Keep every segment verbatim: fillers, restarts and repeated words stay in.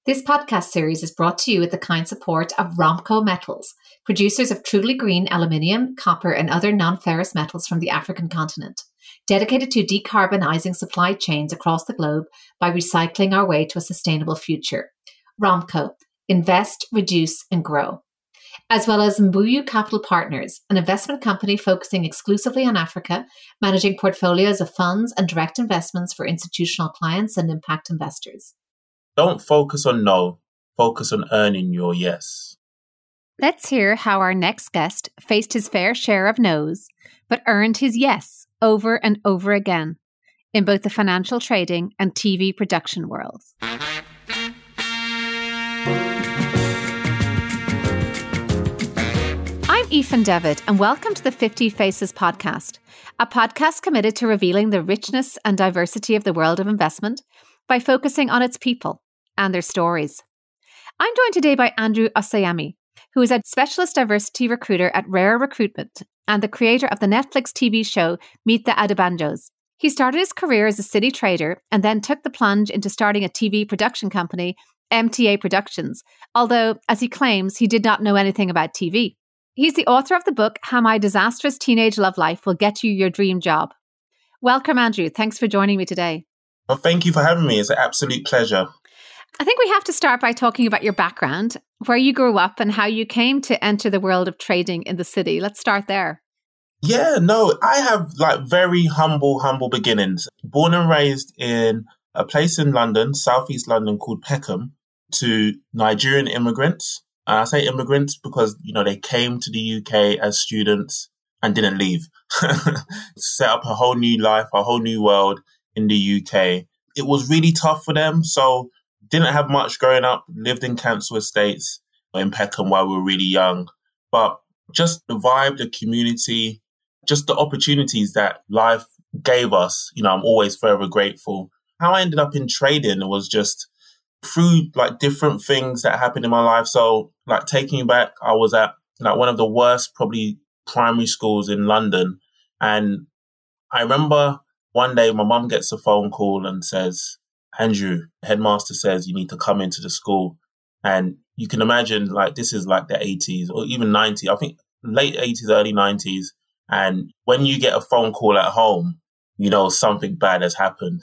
This podcast series is brought to you with the kind support of Romco Metals, producers of truly green aluminium, copper, and other non-ferrous metals from the African continent, dedicated to decarbonising supply chains across the globe by recycling our way to a sustainable future. Romco, invest, reduce, and grow. As well as Mbuyu Capital Partners, an investment company focusing exclusively on Africa, managing portfolios of funds and direct investments for institutional clients and impact investors. Don't focus on no, focus on earning your yes. Let's hear how our next guest faced his fair share of no's, but earned his yes over and over again in both the financial trading and T V production worlds. I'm Aoife Devitt, and welcome to the fifty Faces podcast, a podcast committed to revealing the richness and diversity of the world of investment by focusing on its people and their stories. I'm joined today by Andrew Osayemi, who is a specialist diversity recruiter at Rare Recruitment and the creator of the Netflix T V show Meet the Adebanjos. He started his career as a city trader and then took the plunge into starting a T V production company, M T A Productions, although, as he claims, he did not know anything about T V. He's the author of the book, How My Disastrous Teenage Love Life Will Get You Your Dream Job. Welcome, Andrew. Thanks for joining me today. Well, thank you for having me. It's an absolute pleasure. I think we have to start by talking about your background, where you grew up and how you came to enter the world of trading in the city. Let's start there. Yeah, no, I have like very humble, humble beginnings. Born and raised in a place in London, southeast London called Peckham, to Nigerian immigrants. Uh, I say immigrants because, you know, they came to the U K as students and didn't leave. Set up a whole new life, a whole new world in the U K. It was really tough for them. So didn't have much growing up, lived in council estates in Peckham while we were really young. But just the vibe, the community, just the opportunities that life gave us, you know, I'm always forever grateful. How I ended up in trading was just through like different things that happened in my life. So like taking you back, I was at like one of the worst probably primary schools in London. And I remember one day my mum gets a phone call and says, Andrew, headmaster says you need to come into the school. And you can imagine like this is like the eighties or even nineties, I think late eighties, early nineties. And when you get a phone call at home, you know, something bad has happened.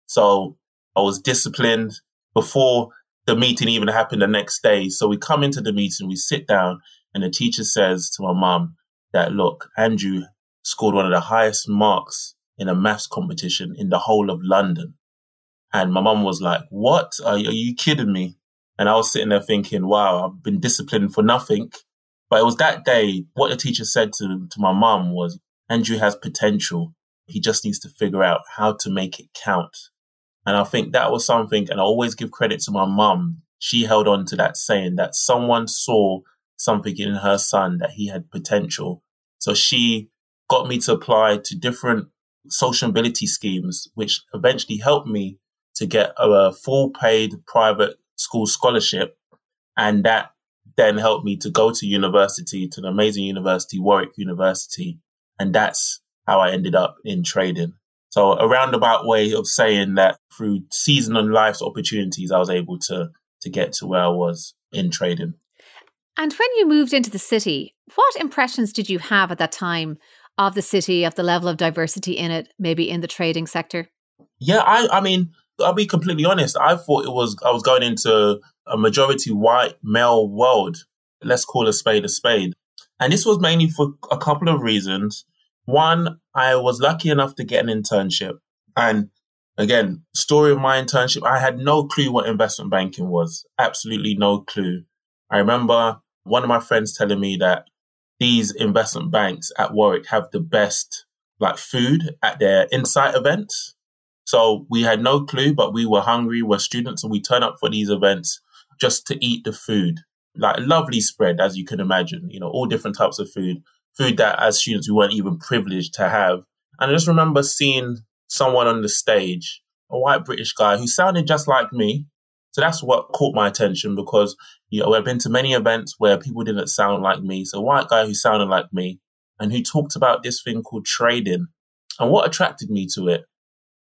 So I was disciplined before the meeting even happened the next day. So we come into the meeting, we sit down, and the teacher says to my mum that, look, Andrew scored one of the highest marks in a maths competition in the whole of London. And my mum was like, what? Are, are you kidding me? And I was sitting there thinking, wow, I've been disciplined for nothing. But it was that day, what the teacher said to, to my mum was, Andrew has potential. He just needs to figure out how to make it count. And I think that was something, and I always give credit to my mum. She held on to that saying that someone saw something in her son that he had potential. So she got me to apply to different social mobility schemes, which eventually helped me to get a full paid private school scholarship. And that then helped me to go to university, to an amazing university, Warwick University. And that's how I ended up in trading. So a roundabout way of saying that through season and life's opportunities, I was able to, to get to where I was in trading. And when you moved into the city, what impressions did you have at that time of the city, of the level of diversity in it, maybe in the trading sector? Yeah, I, I mean, I'll be completely honest. I thought it was, I was going into a majority white male world. Let's call a spade a spade. And this was mainly for a couple of reasons. One, I was lucky enough to get an internship. And again, story of my internship, I had no clue what investment banking was. Absolutely no clue. I remember one of my friends telling me that these investment banks at Warwick have the best like food at their insight events. So we had no clue, but we were hungry, we're students, and we turn up for these events just to eat the food. Like a lovely spread, as you can imagine, you know, all different types of food. Food that as students we weren't even privileged to have. And I just remember seeing someone on the stage, a white British guy who sounded just like me. So that's what caught my attention because, you know, I've been to many events where people didn't sound like me. So a white guy who sounded like me and who talked about this thing called trading. And what attracted me to it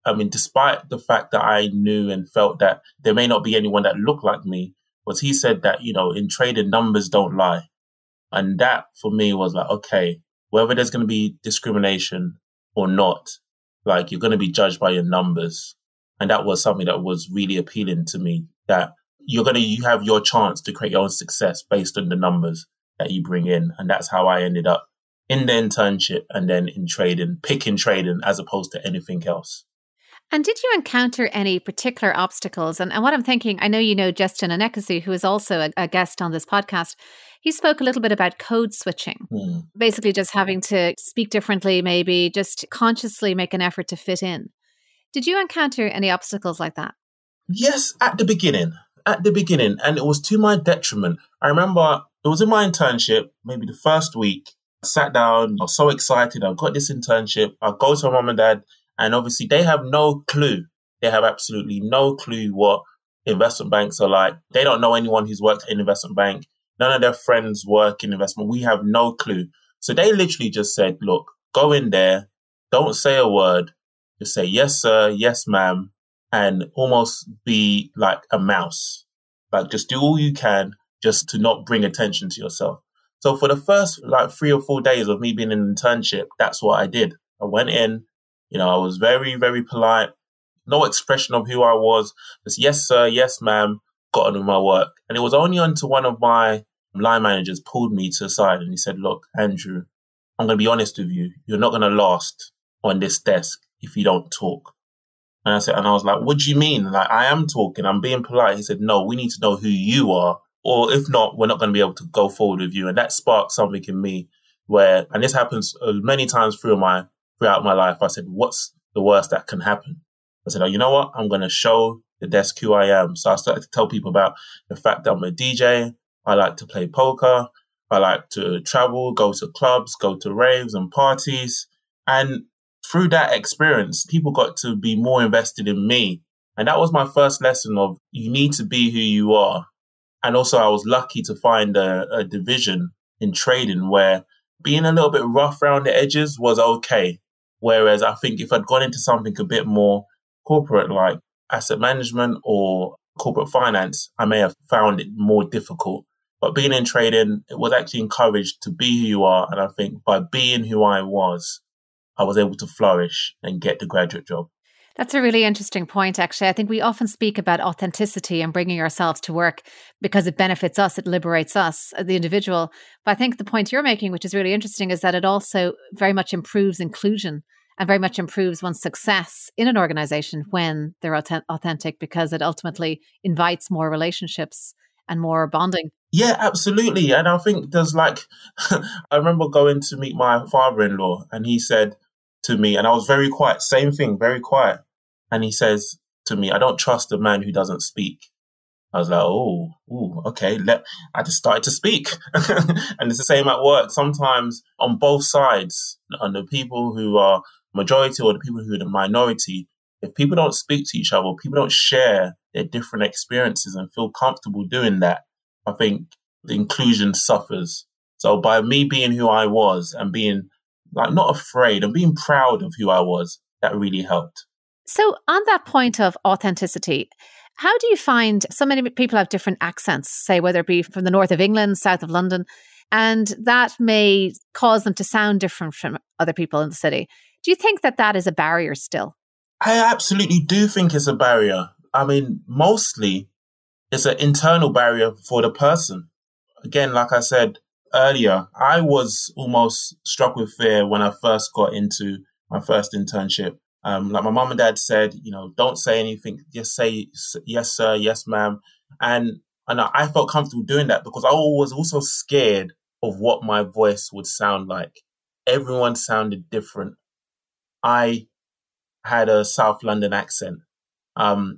I mean, despite the fact that I knew and felt that there may not be anyone that looked like me, was he said that, you know, in trading, numbers don't lie. And that for me was like, okay, whether there's going to be discrimination or not, like you're going to be judged by your numbers. And that was something that was really appealing to me, that you're going to, you have your chance to create your own success based on the numbers that you bring in. And that's how I ended up in the internship and then in trading, picking trading as opposed to anything else. And did you encounter any particular obstacles? And, and what I'm thinking, I know you know Justin Anekasi, who is also a, a guest on this podcast. He spoke a little bit about code switching, mm. basically just having to speak differently, maybe just consciously make an effort to fit in. Did you encounter any obstacles like that? Yes, at the beginning, at the beginning. And it was to my detriment. I remember it was in my internship, maybe the first week. I sat down, I was so excited. I got this internship. I go to my mum and dad, and obviously they have no clue. They have absolutely no clue what investment banks are like. They don't know anyone who's worked in an investment bank. None of their friends work in investment. We have no clue. So they literally just said, look, go in there, don't say a word, just say, yes, sir, yes, ma'am, and almost be like a mouse. Like just do all you can just to not bring attention to yourself. So for the first like three or four days of me being in an internship, that's what I did. I went in, you know, I was very, very polite, no expression of who I was, just yes, sir, yes, ma'am, got on with my work. And it was only until one of my line managers pulled me to the side and he said, look, Andrew, I'm going to be honest with you. You're not going to last on this desk if you don't talk. And I said, and I was like, what do you mean? Like, I am talking, I'm being polite. He said, no, we need to know who you are. Or if not, we're not going to be able to go forward with you. And that sparked something in me where, and this happens many times through my, throughout my life. I said, what's the worst that can happen? I said, oh, you know what? I'm going to show the desk who I am. So I started to tell people about the fact that I'm a D J. I like to play poker. I like to travel, go to clubs, go to raves and parties. And through that experience, people got to be more invested in me. And that was my first lesson of you need to be who you are. And also I was lucky to find a, a division in trading where being a little bit rough around the edges was okay. Whereas I think if I'd gone into something a bit more corporate like asset management or corporate finance, I may have found it more difficult. But being in trading, it was actually encouraged to be who you are. And I think by being who I was, I was able to flourish and get the graduate job. That's a really interesting point, actually. I think we often speak about authenticity and bringing ourselves to work because it benefits us, it liberates us, the individual. But I think the point you're making, which is really interesting, is that it also very much improves inclusion and very much improves one's success in an organization when they're authentic, because it ultimately invites more relationships and more bonding. Yeah, absolutely. And I think there's like, I remember going to meet my father-in-law and he said to me, and I was very quiet, same thing, very quiet. And he says to me, I don't trust a man who doesn't speak. I was like, oh, ooh, okay. Let, I just started to speak. And it's the same at work. Sometimes on both sides, on the people who are majority or the people who are the minority, if people don't speak to each other, people don't share their different experiences and feel comfortable doing that, I think the inclusion suffers. So by me being who I was and being like not afraid and being proud of who I was, that really helped. So on that point of authenticity, how do you find so many people have different accents, say whether it be from the north of England, south of London, and that may cause them to sound different from other people in the city. Do you think that that is a barrier still? I absolutely do think it's a barrier. I mean, mostly it's an internal barrier for the person. Again, like I said earlier, I was almost struck with fear when I first got into my first internship. Um, like my mom and dad said, you know, don't say anything. Just say, yes, sir, yes, ma'am. And, and I felt comfortable doing that because I was also scared of what my voice would sound like. Everyone sounded different. I had a South London accent. Um,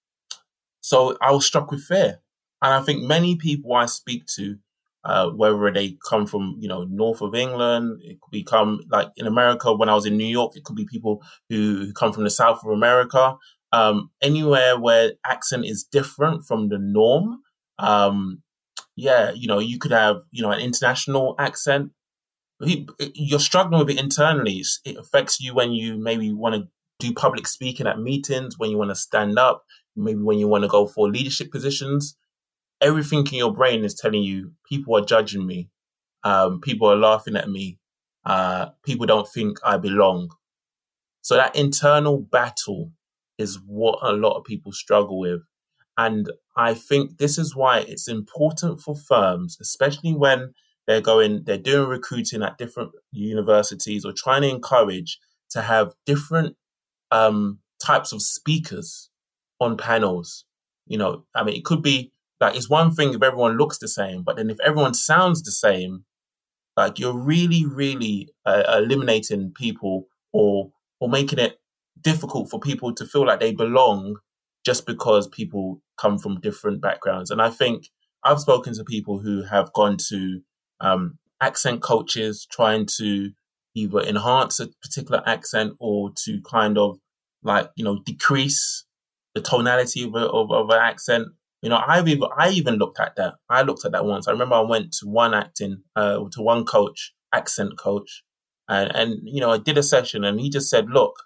so I was struck with fear. And I think many people I speak to, uh, whether they come from, you know, north of England, it could become like in America, when I was in New York, it could be people who, who come from the south of America. Um, anywhere where accent is different from the norm. Um, yeah, you know, you could have, you know, an international accent. You're struggling with it internally. It affects you when you maybe want to do public speaking at meetings, when you want to stand up, maybe when you want to go for leadership positions, everything in your brain is telling you, people are judging me. Um, people are laughing at me. Uh, people don't think I belong. So that internal battle is what a lot of people struggle with. And I think this is why it's important for firms, especially when they're going, they're doing recruiting at different universities or trying to encourage to have different um, types of speakers on panels. You know, I mean, it could be like, it's one thing if everyone looks the same, but then if everyone sounds the same, like you're really, really uh, eliminating people or or making it difficult for people to feel like they belong just because people come from different backgrounds. And I think I've spoken to people who have gone to um, accent coaches trying to either enhance a particular accent or to kind of like, you know, decrease the tonality of, a, of, of an accent. You know, I've even, I even looked at that. I looked at that once. I remember I went to one acting, uh, to one coach, accent coach, and, and, you know, I did a session and he just said, look,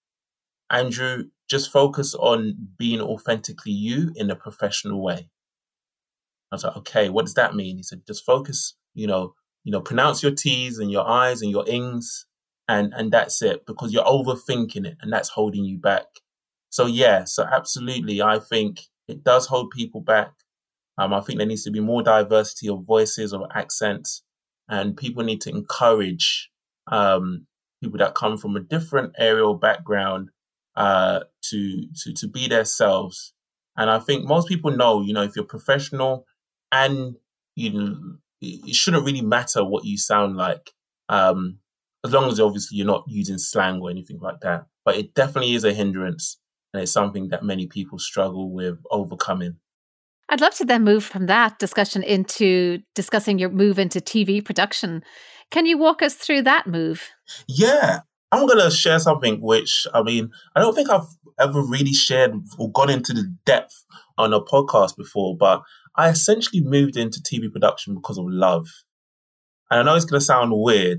Andrew, just focus on being authentically you in a professional way. I was like, okay, what does that mean? He said, just focus, you know, you know, pronounce your T's and your I's and your ings, and, and that's it, because you're overthinking it and that's holding you back. So yeah, so absolutely, I think it does hold people back. Um, I think there needs to be more diversity of voices, of accents, and people need to encourage um, people that come from a different area or background uh, to, to to be themselves. And I think most people know, you know, if you're professional and you know, it shouldn't really matter what you sound like, um, as long as obviously you're not using slang or anything like that. But it definitely is a hindrance, and it's something that many people struggle with overcoming. I'd love to then move from that discussion into discussing your move into T V production. Can you walk us through that move? Yeah, I'm going to share something which, I mean, I don't think I've ever really shared or gone into the depth on a podcast before, but I essentially moved into T V production because of love. And I know it's going to sound weird,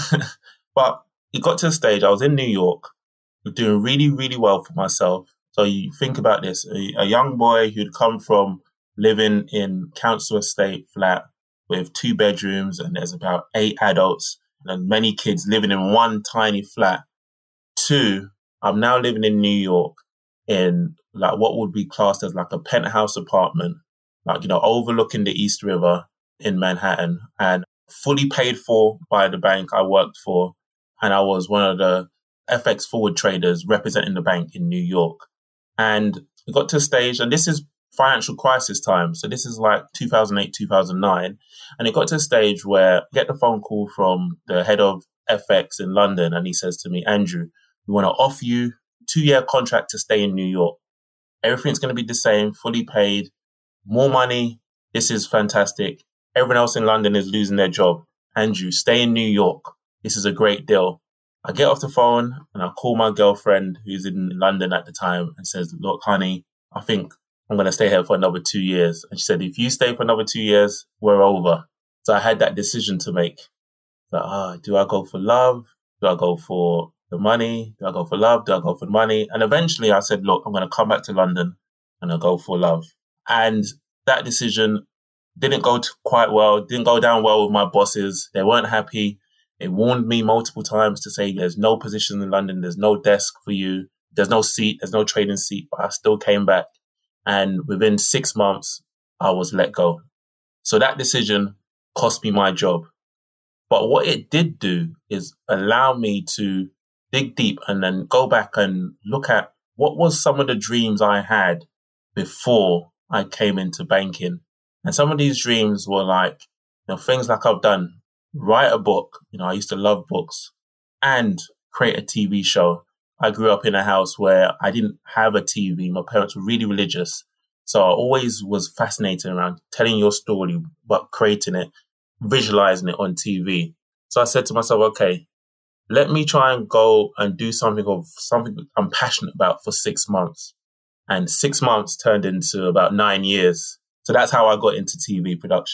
but it got to a stage, I was in New York, doing really, really well for myself. So you think about this, a, a young boy who'd come from living in council estate flat with two bedrooms and there's about eight adults and many kids living in one tiny flat. Two, I'm now living in New York in like what would be classed as like a penthouse apartment, like, you know, overlooking the East River in Manhattan and fully paid for by the bank I worked for. And I was one of the F X forward traders representing the bank in New York. And it got to a stage, and this is financial crisis time. So this is like two thousand eight, two thousand nine. And it got to a stage where I get the phone call from the head of F X in London. And he says to me, Andrew, we want to offer you a two-year contract to stay in New York. Everything's going to be the same, fully paid, more money. This is fantastic. Everyone else in London is losing their job. Andrew, stay in New York. This is a great deal. I get off the phone and I call my girlfriend who's in London at the time and says, look, honey, I think I'm going to stay here for another two years. And she said, if you stay for another two years, we're over. So I had that decision to make. Like, ah, do I go for love? Do I go for the money? Do I go for love? Do I go for the money? And eventually I said, look, I'm going to come back to London and I'll go for love. And that decision didn't go quite well, didn't go down well with my bosses. They weren't happy. They warned me multiple times to say there's no position in London, there's no desk for you, there's no seat, there's no trading seat. But I still came back. And within six months, I was let go. So that decision cost me my job. But what it did do is allow me to dig deep and then go back and look at what was some of the dreams I had before I came into banking. And some of these dreams were like, you know, things like I've done. Write a book. You know, I used to love books, and create a T V show. I grew up in a house where I didn't have a T V. My parents were really religious. So I always was fascinated around telling your story, but creating it, visualizing it on T V. So I said to myself, okay, let me try and go and do something of something I'm passionate about for six months. And six months turned into about nine years. So that's how I got into T V production.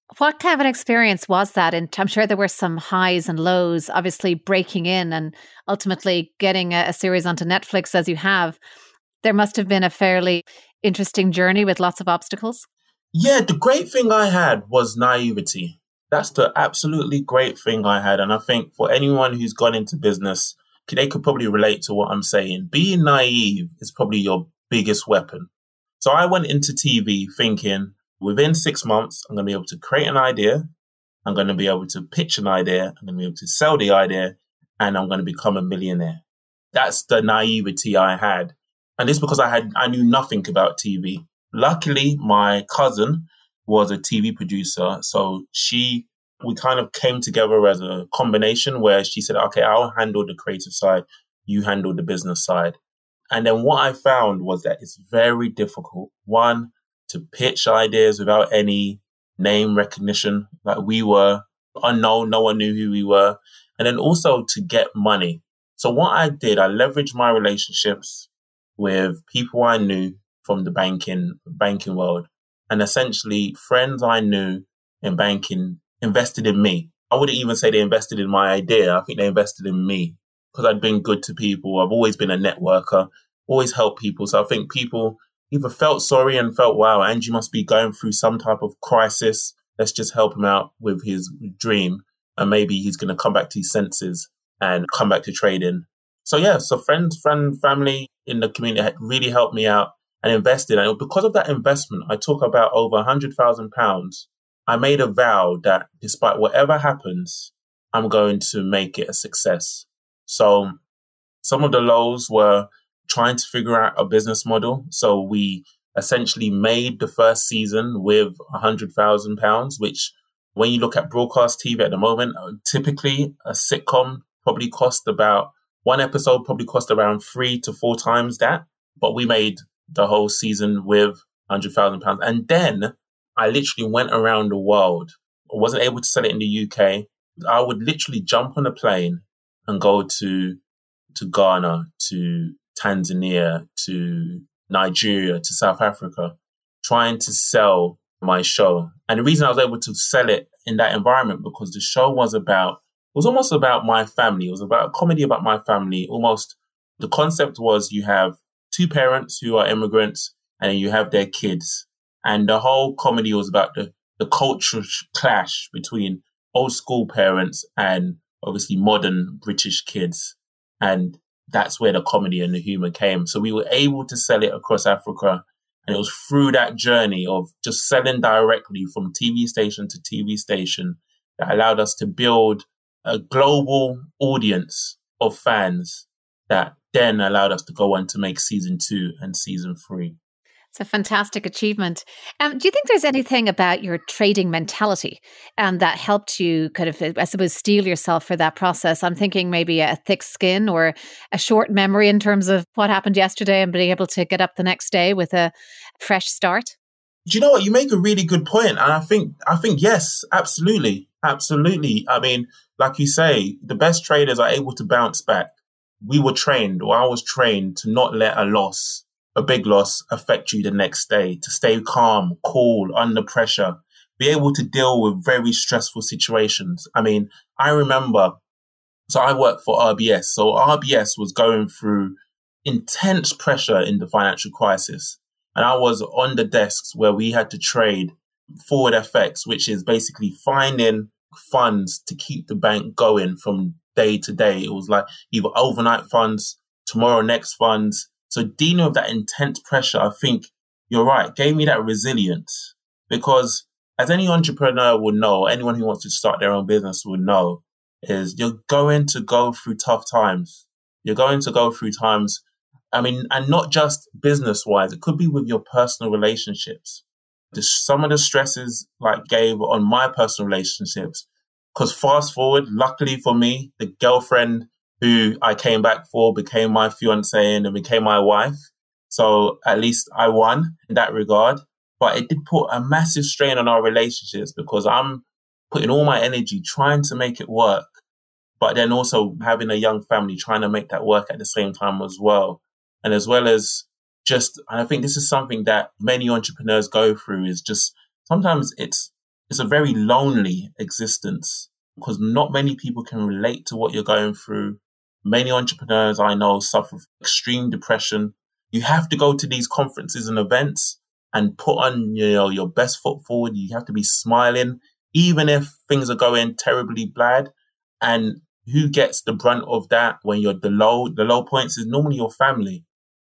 What kind of an experience was that? And I'm sure there were some highs and lows, obviously breaking in and ultimately getting a, a series onto Netflix as you have. There must have been a fairly interesting journey with lots of obstacles. Yeah, the great thing I had was naivety. That's the absolutely great thing I had. And I think for anyone who's gone into business, they could probably relate to what I'm saying. Being naive is probably your biggest weapon. So I went into T V thinking within six months, I'm going to be able to create an idea. I'm going to be able to pitch an idea. I'm going to be able to sell the idea, and I'm going to become a millionaire. That's the naivety I had. And this because I had, I knew nothing about T V. Luckily, my cousin was a T V producer. So she, we kind of came together as a combination where she said, okay, I'll handle the creative side. You handle the business side. And then what I found was that it's very difficult, one, to pitch ideas without any name recognition. Like we were unknown, no one knew who we were. And then also to get money. So what I did, I leveraged my relationships with people I knew from the banking banking world. And essentially friends I knew in banking invested in me. I wouldn't even say they invested in my idea. I think they invested in me because I'd been good to people. I've always been a networker, always helped people. So I think people either felt sorry and felt, wow, Angie must be going through some type of crisis. Let's just help him out with his dream. And maybe he's going to come back to his senses and come back to trading. So yeah, so friends, friend, family in the community had really helped me out and invested. And because of that investment, I took about over one hundred thousand pounds. I made a vow that despite whatever happens, I'm going to make it a success. So some of the lows were trying to figure out a business model. So we essentially made the first season with one hundred thousand pounds, which when you look at broadcast T V at the moment, typically a sitcom probably cost about, one episode probably cost around three to four times that. But we made the whole season with one hundred thousand pounds. And then I literally went around the world. I wasn't able to sell it in the U K. I would literally jump on a plane and go to to Ghana, to Tanzania, to Nigeria, to South Africa, trying to sell my show. And the reason I was able to sell it in that environment because the show was about, it was almost about my family. It was about a comedy about my family. Almost the concept was you have two parents who are immigrants and you have their kids. And the whole comedy was about the, the cultural clash between old school parents and obviously modern British kids. And that's where the comedy and the humor came. So we were able to sell it across Africa. And it was through that journey of just selling directly from T V station to T V station that allowed us to build a global audience of fans that then allowed us to go on to make season two and season three. It's a fantastic achievement. Um, do you think there's anything about your trading mentality um, that helped you kind of, I suppose, steel yourself for that process? I'm thinking maybe a thick skin or a short memory in terms of what happened yesterday and being able to get up the next day with a fresh start. Do you know what? You make a really good point. And I think, I think, yes, absolutely. Absolutely. I mean, like you say, the best traders are able to bounce back. We were trained, or I was trained to not let a loss a big loss affect you the next day, to stay calm, cool, under pressure, be able to deal with very stressful situations. I mean, I remember, so I worked for R B S. So R B S was going through intense pressure in the financial crisis. And I was on the desks where we had to trade forward F X, which is basically finding funds to keep the bank going from day to day. It was like either overnight funds, tomorrow next funds. So dealing with that intense pressure, I think you're right, gave me that resilience because as any entrepreneur will know, anyone who wants to start their own business will know, is you're going to go through tough times. You're going to go through times, I mean, and not just business wise, it could be with your personal relationships. The, some of the stresses like gave on my personal relationships, because fast forward, luckily for me, the girlfriend who I came back for became my fiance and became my wife. So at least I won in that regard. But it did put a massive strain on our relationships because I'm putting all my energy trying to make it work. But then also having a young family, trying to make that work at the same time as well. And as well as just, and I think this is something that many entrepreneurs go through, is just sometimes it's it's a very lonely existence because not many people can relate to what you're going through. Many entrepreneurs I know suffer from extreme depression. You have to go to these conferences and events and put on, you know, your best foot forward. You have to be smiling, even if things are going terribly bad. And who gets the brunt of that when you're the low, the low points is normally your family.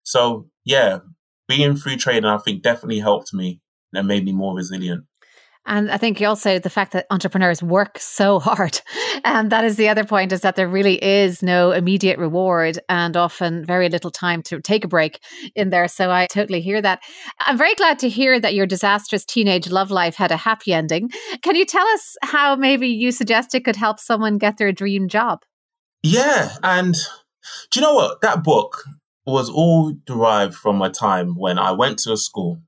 So yeah, being through trading, I think definitely helped me and made me more resilient. And I think also the fact that entrepreneurs work so hard. And that is the other point, is that there really is no immediate reward and often very little time to take a break in there. So I totally hear that. I'm very glad to hear that your disastrous teenage love life had a happy ending. Can you tell us how maybe you suggest it could help someone get their dream job? Yeah. And do you know what? That book was all derived from a time when I went to a school.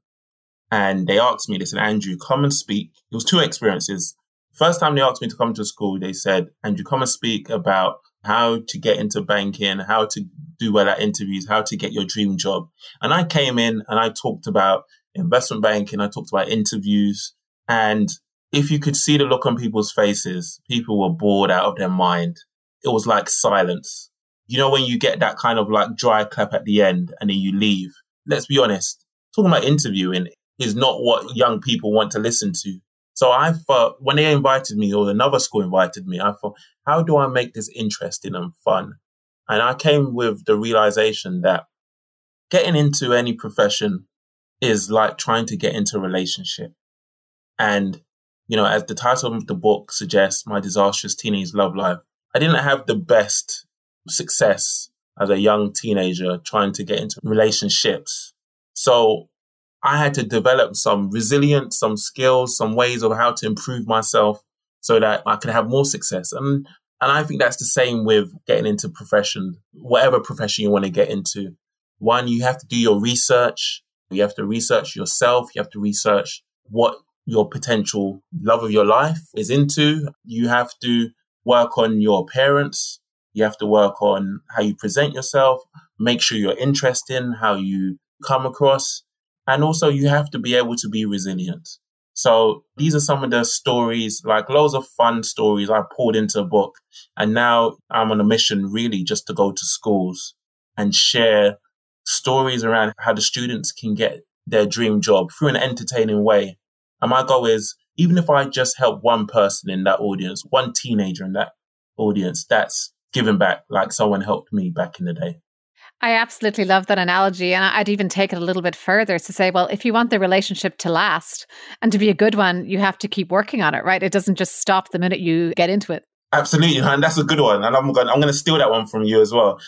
And they asked me, they said, Andrew, come and speak. It was two experiences. First time they asked me to come to school, they said, Andrew, come and speak about how to get into banking, how to do well at interviews, how to get your dream job. And I came in and I talked about investment banking. I talked about interviews. And if you could see the look on people's faces, people were bored out of their mind. It was like silence. You know, when you get that kind of like dry clap at the end and then you leave, let's be honest, talking about interviewing is not what young people want to listen to. So I thought when they invited me, or another school invited me, I thought, how do I make this interesting and fun? And I came with the realization that getting into any profession is like trying to get into a relationship. And, you know, as the title of the book suggests, My Disastrous Teenage Love Life, I didn't have the best success as a young teenager trying to get into relationships. So I had to develop some resilience, some skills, some ways of how to improve myself so that I could have more success. And and I think that's the same with getting into profession, whatever profession you want to get into. One, you have to do your research. You have to research yourself. You have to research what your potential love of your life is into. You have to work on your appearance. You have to work on how you present yourself, make sure you're interesting, how you come across. And also you have to be able to be resilient. So these are some of the stories, like loads of fun stories I poured into a book. And now I'm on a mission really just to go to schools and share stories around how the students can get their dream job through an entertaining way. And my goal is, even if I just help one person in that audience, one teenager in that audience, that's giving back like someone helped me back in the day. I absolutely love that analogy. And I'd even take it a little bit further to say, well, if you want the relationship to last and to be a good one, you have to keep working on it, right? It doesn't just stop the minute you get into it. Absolutely. And that's a good one. And I'm going, I'm going to steal that one from you as well.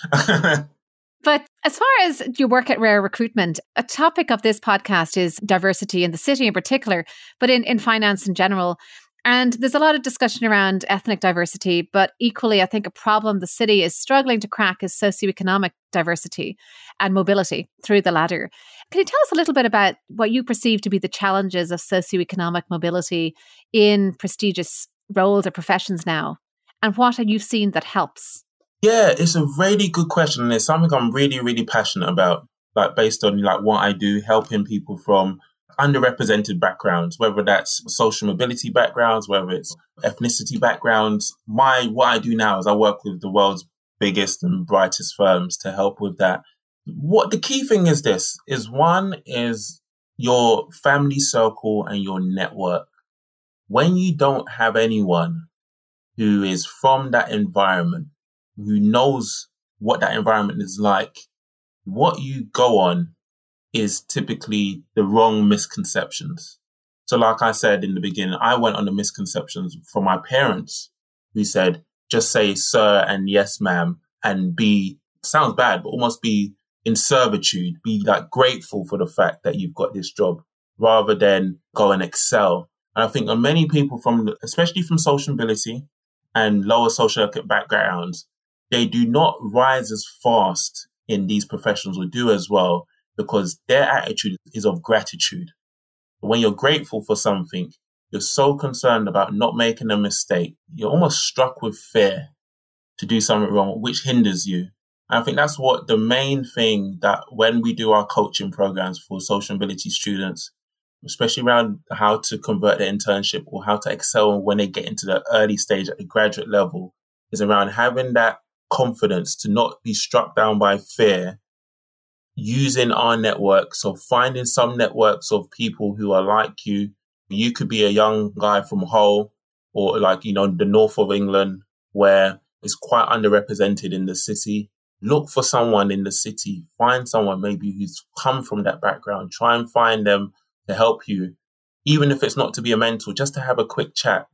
But as far as your work at Rare Recruitment, a topic of this podcast is diversity in the city in particular, but in, in finance in general. And there's a lot of discussion around ethnic diversity, but equally, I think a problem the city is struggling to crack is socioeconomic diversity and mobility through the ladder. Can you tell us a little bit about what you perceive to be the challenges of socioeconomic mobility in prestigious roles or professions now? And what have you seen that helps? Yeah, it's a really good question. And it's something I'm really, really passionate about, like based on like what I do, helping people from underrepresented backgrounds, whether that's social mobility backgrounds, whether it's ethnicity backgrounds. My, what I do now is I work with the world's biggest and brightest firms to help with that. What the key thing is this, is one is your family circle and your network. When you don't have anyone who is from that environment, who knows what that environment is like, what you go on is typically the wrong misconceptions. So like I said in the beginning, I went on the misconceptions from my parents who said, just say sir and yes, ma'am, and be, sounds bad, but almost be in servitude, be like grateful for the fact that you've got this job rather than go and excel. And I think many people from, especially from social mobility and lower social backgrounds, they do not rise as fast in these professions or do as well, because their attitude is of gratitude. When you're grateful for something, you're so concerned about not making a mistake. You're almost struck with fear to do something wrong, which hinders you. And I think that's what the main thing that when we do our coaching programs for social mobility students, especially around how to convert their internship or how to excel when they get into the early stage at the graduate level, is around having that confidence to not be struck down by fear, using our network. So finding some networks of people who are like you. You could be a young guy from Hull or like, you know, the north of England where it's quite underrepresented in the city. Look for someone in the city, find someone maybe who's come from that background, try and find them to help you, even if it's not to be a mentor, just to have a quick chat.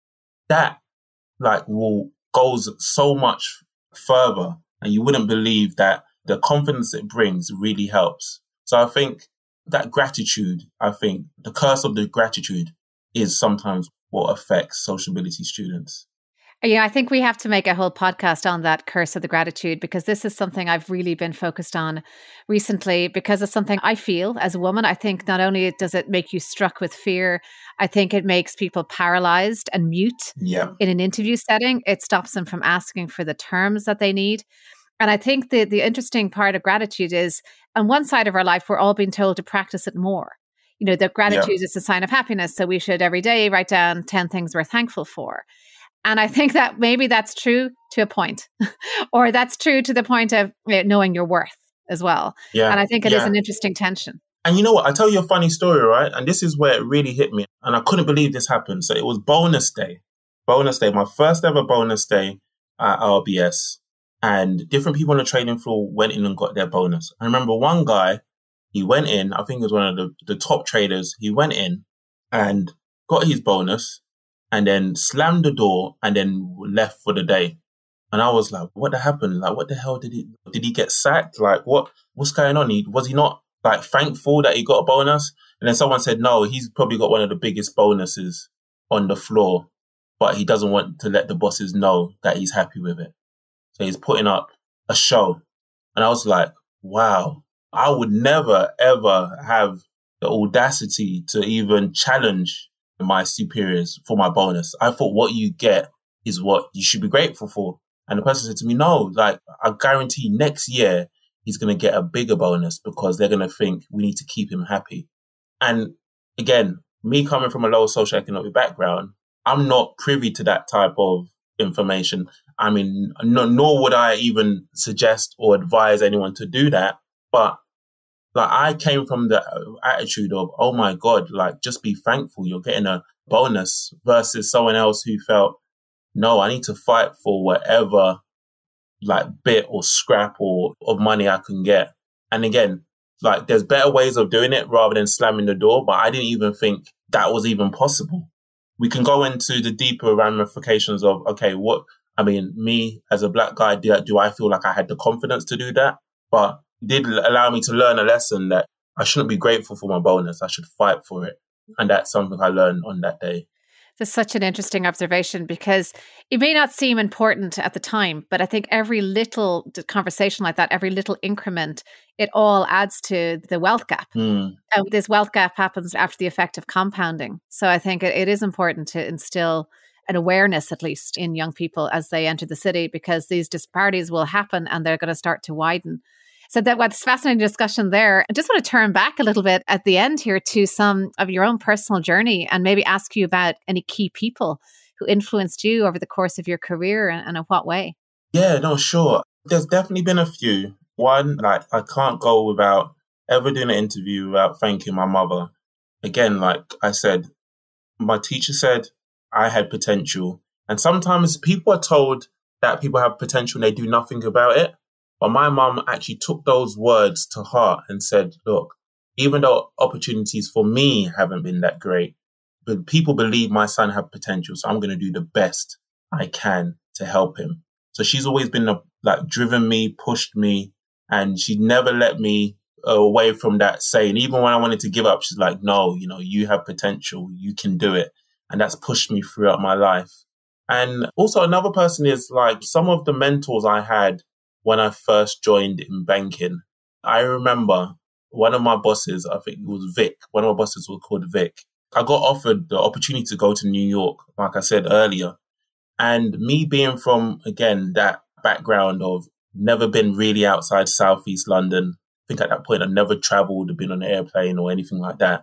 That like will goes so much further, and you wouldn't believe that the confidence it brings really helps. So I think that gratitude, I think the curse of the gratitude is sometimes what affects social mobility students. Yeah, I think we have to make a whole podcast on that curse of the gratitude, because this is something I've really been focused on recently, because it's something I feel as a woman. I think not only does it make you struck with fear, I think it makes people paralyzed and mute yeah. in an interview setting. It stops them from asking for the terms that they need. And I think the, the interesting part of gratitude is on one side of our life, we're all being told to practice it more. You know, that gratitude yeah. is a sign of happiness. So we should every day write down ten things we're thankful for. And I think that maybe that's true to a point, or that's true to the point of you know, knowing your worth as well. Yeah. And I think it yeah. is an interesting tension. And you know what? I'll tell you a funny story, right? And this is where it really hit me. And I couldn't believe this happened. So it was bonus day. Bonus day. My first ever bonus day at R B S. And different people on the trading floor went in and got their bonus. I remember one guy, he went in, I think he was one of the, the top traders. He went in and got his bonus, and then slammed the door and then left for the day. And I was like, what happened? Like, what the hell did he, did he get sacked? Like, what, what's going on? He, was he not like thankful that he got a bonus? And then someone said, no, he's probably got one of the biggest bonuses on the floor, but he doesn't want to let the bosses know that he's happy with it. So he's putting up a show. And I was like, wow, I would never, ever have the audacity to even challenge my superiors for my bonus. I thought what you get is what you should be grateful for. And the person said to me, no, like I guarantee next year he's going to get a bigger bonus because they're going to think we need to keep him happy. And again, me coming from a lower socioeconomic background, I'm not privy to that type of information. I mean, no, nor would I even suggest or advise anyone to do that. But like I came from the attitude of, oh my God, like just be thankful you're getting a bonus, versus someone else who felt, no, I need to fight for whatever like bit or scrap or of money I can get. And again, like there's better ways of doing it rather than slamming the door. But I didn't even think that was even possible. We can go into the deeper ramifications of, okay, what, I mean, me as a black guy, do, do I feel like I had the confidence to do that? But it did allow me to learn a lesson that I shouldn't be grateful for my bonus. I should fight for it. And that's something I learned on that day. That's such an interesting observation, because it may not seem important at the time, but I think every little conversation like that, every little increment, it all adds to the wealth gap. Mm. And this wealth gap happens after the effect of compounding. So I think it, it is important to instill an awareness, at least in young people as they enter the city, because these disparities will happen and they're going to start to widen. So that was fascinating discussion there. I just want to turn back a little bit at the end here to some of your own personal journey and maybe ask you about any key people who influenced you over the course of your career, and, and in what way. Yeah, no, sure. There's definitely been a few. One, like I can't go without ever doing an interview without thanking my mother. Again, like I said, my teacher said I had potential. And sometimes people are told that people have potential and they do nothing about it. But my mum actually took those words to heart and said, look, even though opportunities for me haven't been that great, but people believe my son have potential. So I'm going to do the best I can to help him. So she's always been a, like driven me, pushed me, and she never let me uh, away from that saying. Even when I wanted to give up, she's like, no, you know, you have potential, you can do it. And that's pushed me throughout my life. And also another person is like some of the mentors I had when I first joined in banking. I remember one of my bosses, I think it was Vic, one of my bosses was called Vic. I got offered the opportunity to go to New York, like I said earlier. And me being from, again, that background of never been really outside Southeast London, I think at that point I never traveled or been on an airplane or anything like that.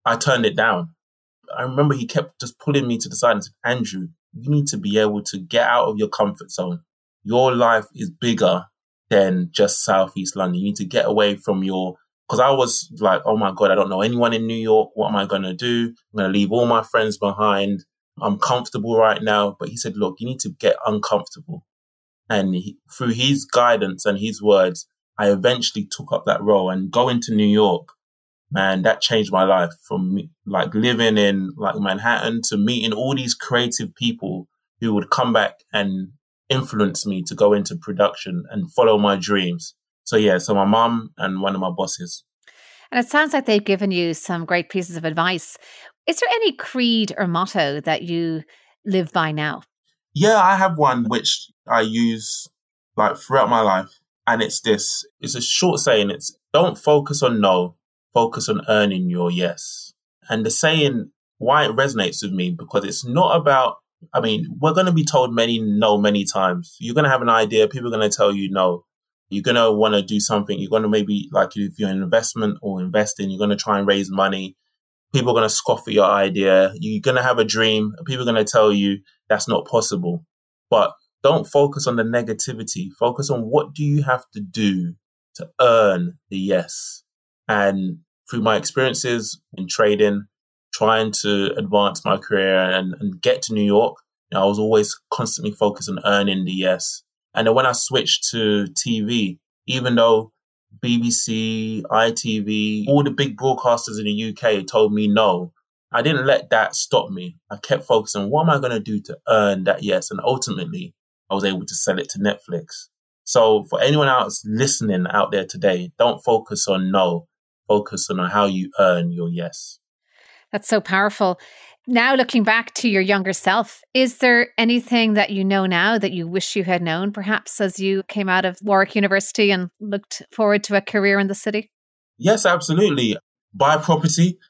I turned it down. I remember he kept just pulling me to the side and said, Andrew, you need to be able to get out of your comfort zone. Your life is bigger than just Southeast London. You need to get away from your, because I was like, oh my God, I don't know anyone in New York. What am I going to do? I'm going to leave all my friends behind. I'm comfortable right now. But he said, look, you need to get uncomfortable. And he, through his guidance and his words, I eventually took up that role and going to New York. Man, that changed my life from me, like living in like Manhattan to meeting all these creative people who would come back and influence me to go into production and follow my dreams. So yeah, so my mum and one of my bosses. And it sounds like they've given you some great pieces of advice. Is there any creed or motto that you live by now? Yeah, I have one which I use like throughout my life. And it's this, it's a short saying. It's don't focus on no, focus on earning your yes. And the saying, why it resonates with me, because it's not about, I mean, we're going to be told many no many times. You're going to have an idea. People are going to tell you no. You're going to want to do something. You're going to maybe, like if you're an investment or investing, you're going to try and raise money. People are going to scoff at your idea. You're going to have a dream. People are going to tell you that's not possible. But don't focus on the negativity. Focus on what do you have to do to earn the yes. And through my experiences in trading, trying to advance my career and, and get to New York, you know, I was always constantly focused on earning the yes. And then when I switched to T V, even though B B C, I T V, all the big broadcasters in the U K told me no, I didn't let that stop me. I kept focusing on what am I going to do to earn that yes. And ultimately, I was able to sell it to Netflix. So for anyone else listening out there today, don't focus on no. Focus on how you earn your yes. That's so powerful. Now, looking back to your younger self, is there anything that you know now that you wish you had known, perhaps, as you came out of Warwick University and looked forward to a career in the city? Yes, absolutely. Buy property.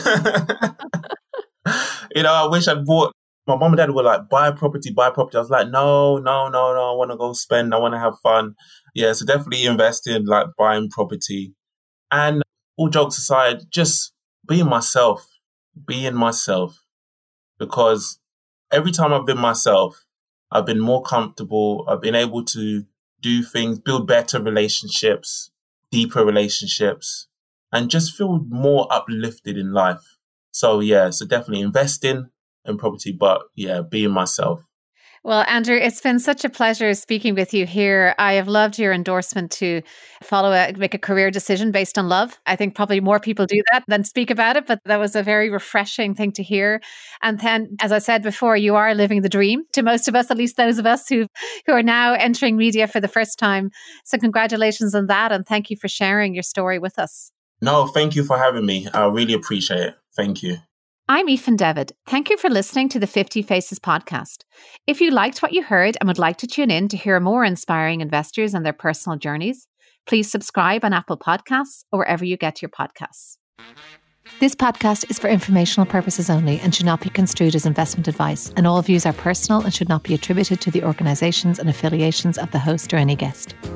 You know, I wish I'd bought, my mom and dad were like, buy property, buy property. I was like, no, no, no, no. I want to go spend. I want to have fun. Yeah, so definitely invest in like buying property. And all jokes aside, just being myself, being myself. Because every time I've been myself, I've been more comfortable. I've been able to do things, build better relationships, deeper relationships, and just feel more uplifted in life. So yeah, so definitely investing in property, but yeah, being myself. Well, Andrew, it's been such a pleasure speaking with you here. I have loved your endorsement to follow a, make a career decision based on love. I think probably more people do that than speak about it, but that was a very refreshing thing to hear. And then, as I said before, you are living the dream to most of us, at least those of us who who are now entering media for the first time. So congratulations on that. And thank you for sharing your story with us. No, thank you for having me. I really appreciate it. Thank you. I'm Aoife Devitt. Thank you for listening to the fifty Faces podcast. If you liked what you heard and would like to tune in to hear more inspiring investors and their personal journeys, please subscribe on Apple Podcasts or wherever you get your podcasts. This podcast is for informational purposes only and should not be construed as investment advice, and all views are personal and should not be attributed to the organisations and affiliations of the host or any guest.